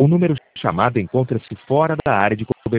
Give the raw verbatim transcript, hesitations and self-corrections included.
O número chamado encontra-se fora da área de cobertura.